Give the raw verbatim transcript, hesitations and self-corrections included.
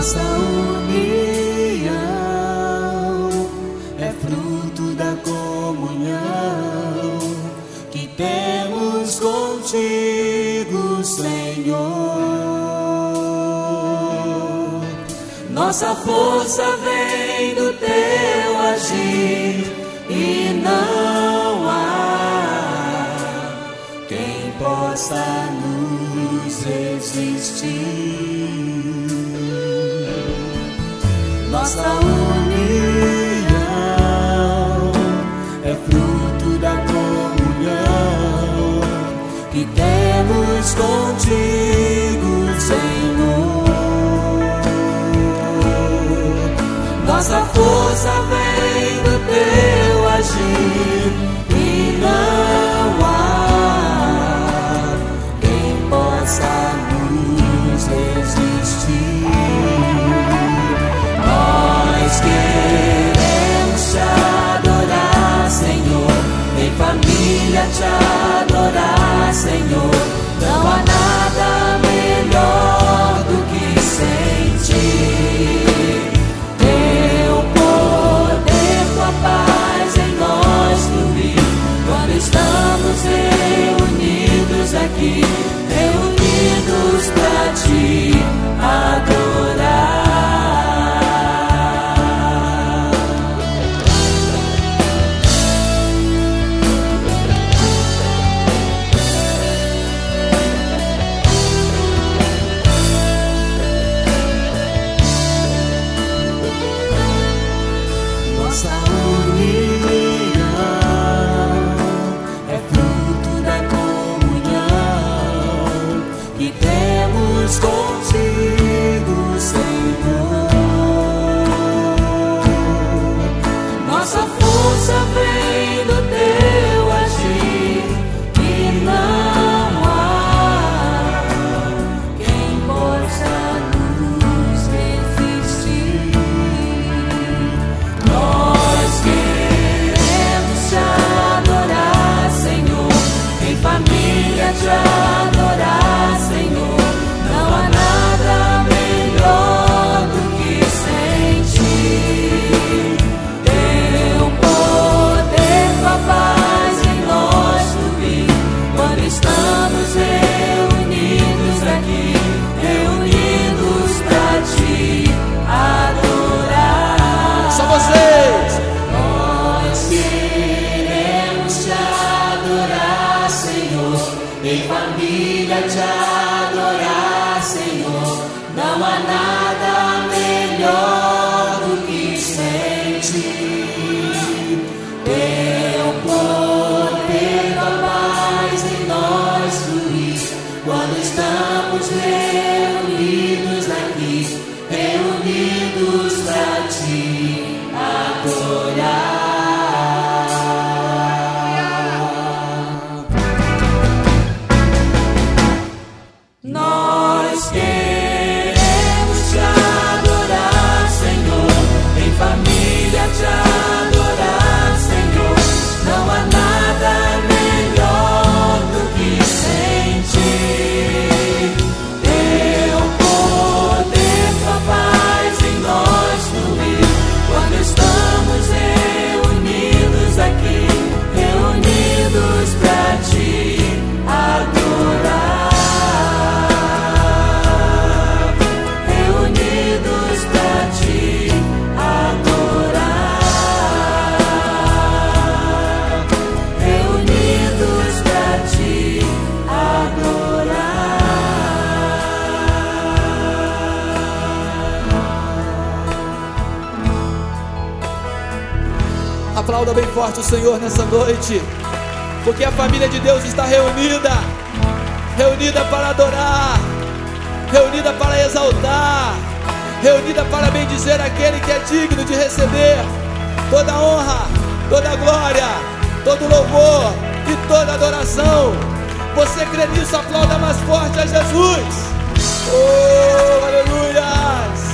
Nossa união é fruto da comunhão que temos contigo, Senhor. Nossa força vem do teu agir e não há quem possa nos resistir. Nossa união é fruto da comunhão que temos contigo, Senhor. Nossa força vem do teu agir e não há quem possa nos resistir. Nós queremos te adorar, Senhor, em família te adorar, Senhor. Não há nada melhor do que sentir teu poder, tua paz em nós fluir. Quando estamos reunidos aqui, reunidos pra te adorar. Contigo, Senhor. Nossa força vem do teu agir e não há quem possa nos resistir. Nós queremos te adorar, Senhor, em família te adorar, Senhor. Não há nada melhor do que sentir teu poder, tua paz em nós fluir. Quando estamos reunidos aqui, reunidos pra te adorar. Só vocês! Nós queremos te adorar, Senhor, em família te adorar, Senhor. Não há nada melhor do que sentir teu poder, tua paz em nós fluir. Quando estamos reunidos aqui, reunidos pra te adorar. Nós queremos te adorar, Senhor, em família te adorar, Senhor. Não há nada melhor do que sentir teu poder, tua paz em nós fluir. Quando estamos reunidos aqui, reunidos pra te adorar. Aplauda bem forte o Senhor nessa noite, porque a família de Deus está reunida, reunida para adorar, reunida para exaltar, reunida para bendizer aquele que é digno de receber toda honra, toda glória, todo louvor e toda adoração. Você crê nisso? Aplauda mais forte a Jesus. Oh, aleluia!